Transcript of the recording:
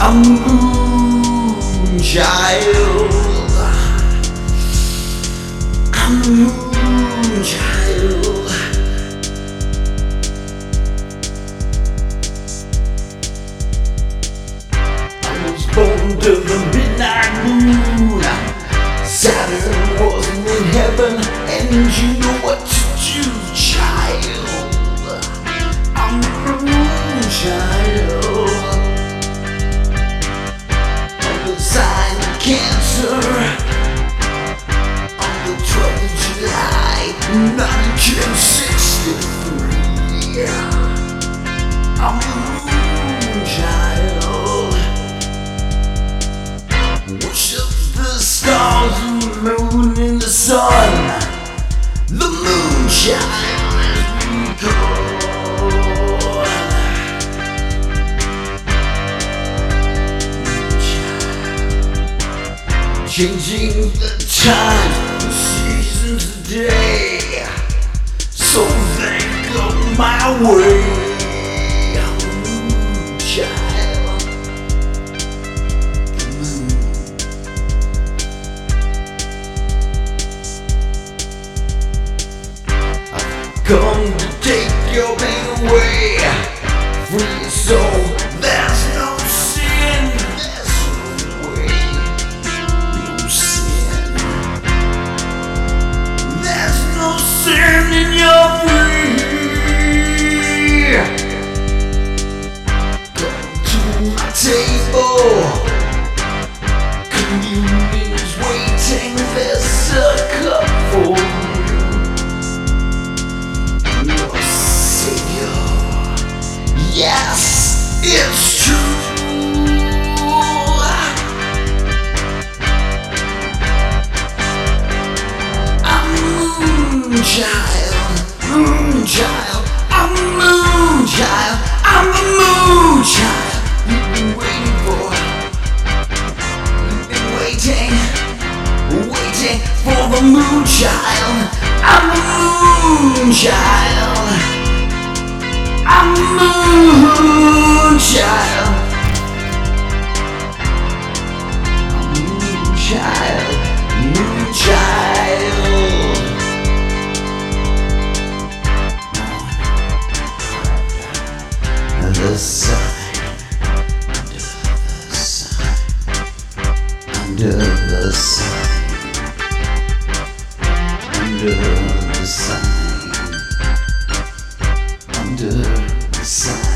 I'm the moon child. I'm the moon child. I was born to the midnight moon. Saturn wasn't in heaven, and you know what to do, child. I'm the moon child. I'm the sign of Cancer. On the 12th of July, 1963. I'm the moon child. Worship the stars and the moon and the sun. The moon child as we go. Changing the time, the seasons today, so they go my way. I'm the moon child. The moon. I've come to take your pain away, free your soul. There's no sin, there's no way, no sin. There's no sin in your free. Come to my table, communion is waiting. There's a cup for you, your Savior. Yes, it's true. I'm the moon child, moon child. I'm the moon child, I'm the moon child. You've been waiting for, you've been waiting, waiting for the moon child. I'm the moon child. I'm the moon child. I'm the moon child, moon child. Under the sign, under the sign, under the sign, under the sign, under the sign.